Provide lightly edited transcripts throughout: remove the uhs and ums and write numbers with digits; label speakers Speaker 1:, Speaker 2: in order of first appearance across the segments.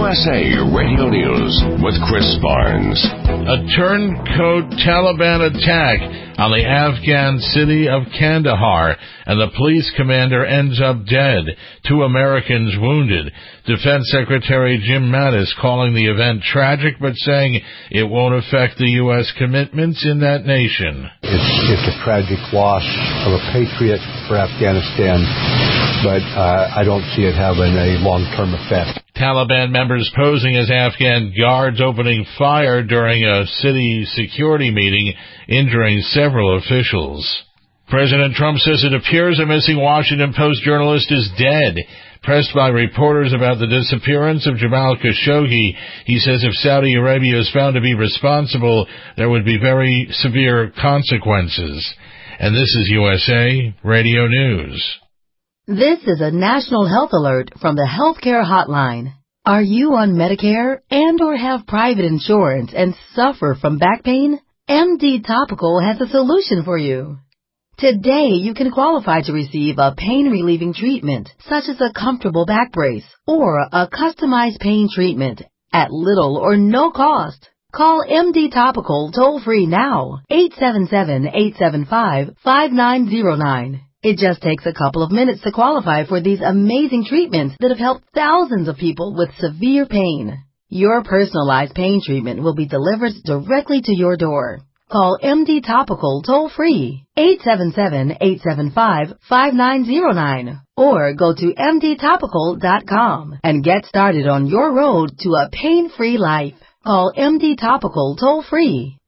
Speaker 1: USA Radio News with Chris Barnes.
Speaker 2: A turncoat Taliban attack on the Afghan city of Kandahar, and the police commander ends up dead. 2 Americans wounded. Defense Secretary Jim Mattis calling the event tragic, but saying it won't affect the U.S. commitments in that nation.
Speaker 3: It's a tragic loss of a patriot for Afghanistan, but I don't see it having a long-term effect.
Speaker 2: Taliban members posing as Afghan guards opening fire during a city security meeting, injuring several officials. President Trump says it appears a missing Washington Post journalist is dead. Pressed by reporters about the disappearance of Jamal Khashoggi, he says if Saudi Arabia is found to be responsible, there would be very severe consequences. And this is USA Radio News.
Speaker 4: This is a national health alert from the Healthcare Hotline. Are you on Medicare and or have private insurance and suffer from back pain? MD Topical has a solution for you. Today, you can qualify to receive a pain-relieving treatment, such as a comfortable back brace or a customized pain treatment at little or no cost. Call MD Topical toll-free now, 877-875-5909. It just takes a couple of minutes to qualify for these amazing treatments that have helped thousands of people with severe pain. Your personalized pain treatment will be delivered directly to your door. Call MD Topical toll-free, 877-875-5909, or go to mdtopical.com and get started on your road to a pain-free life. Call MD Topical toll-free,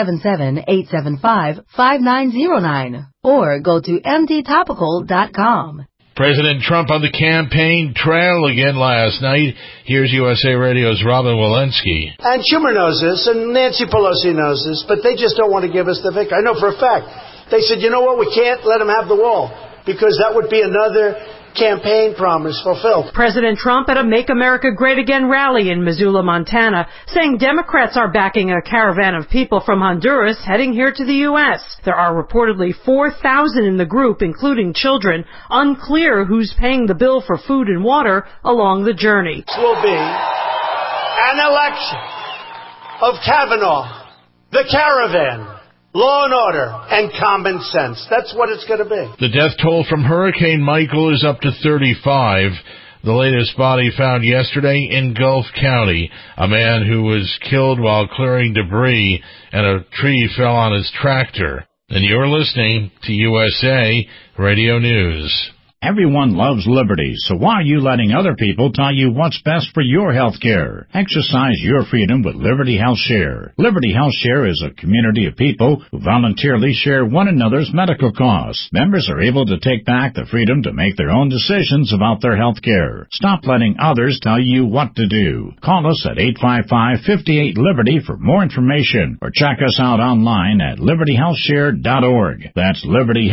Speaker 4: 877-875-5909, or go to mdtopical.com.
Speaker 2: President Trump on the campaign trail again last night. Here's USA Radio's Robin Walensky.
Speaker 5: And Schumer knows this, and Nancy Pelosi knows this, but they just don't want to give us the victory. I know for a fact. They said, you know what, we can't let them have the wall, because that would be another campaign promise fulfilled.
Speaker 6: President Trump at a Make America Great Again rally in Missoula, Montana, saying Democrats are backing a caravan of people from Honduras heading here to the U.S. There are reportedly 4,000 in the group, including children. Unclear who's paying the bill for food and water along the journey.
Speaker 5: This will be an election of Kavanaugh, the caravan, law and order, and common sense. That's what it's going to be.
Speaker 2: The death toll from Hurricane Michael is up to 35. The latest body found yesterday in Gulf County. A man who was killed while clearing debris, and a tree fell on his tractor. And you're listening to USA Radio News.
Speaker 7: Everyone loves liberty, so why are you letting other people tell you what's best for your health care? Exercise your freedom with Liberty Health Share. Liberty Health Share is a community of people who voluntarily share one another's medical costs. Members are able to take back the freedom to make their own decisions about their health care. Stop letting others tell you what to do. Call us at 855-58-LIBERTY for more information, or check us out online at libertyhealthshare.org. That's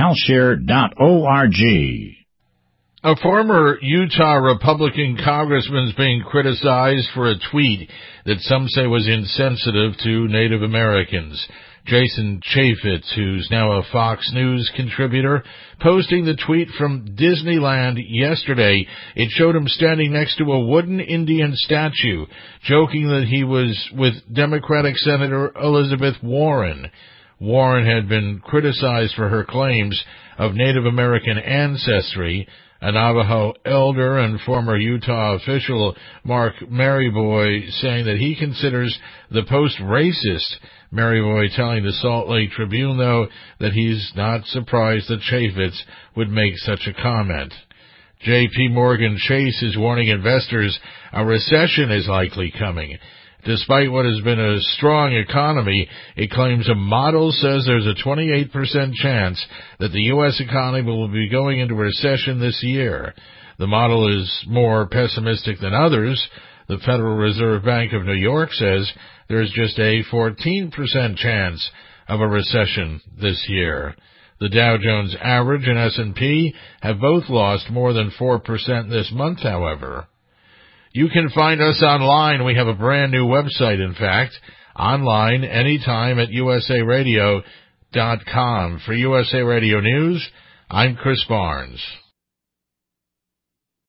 Speaker 7: libertyhealthshare.org.
Speaker 2: A former Utah Republican congressman is being criticized for a tweet that some say was insensitive to Native Americans. Jason Chaffetz, who's now a Fox News contributor, posting the tweet from Disneyland yesterday. It showed him standing next to a wooden Indian statue, joking that he was with Democratic Senator Elizabeth Warren. Warren had been criticized for her claims of Native American ancestry. A Navajo elder and former Utah official, Mark Maryboy, saying that he considers the post racist. Maryboy telling the Salt Lake Tribune, though, that he's not surprised that Chaffetz would make such a comment. J.P. Morgan Chase is warning investors a recession is likely coming. Despite what has been a strong economy, it claims a model says there's a 28% chance that the U.S. economy will be going into recession this year. The model is more pessimistic than others. The Federal Reserve Bank of New York says there's just a 14% chance of a recession this year. The Dow Jones Average and S&P have both lost more than 4% this month, however. You can find us online. We have a brand new website, in fact, online anytime at usaradio.com. For USA Radio News, I'm Chris Barnes.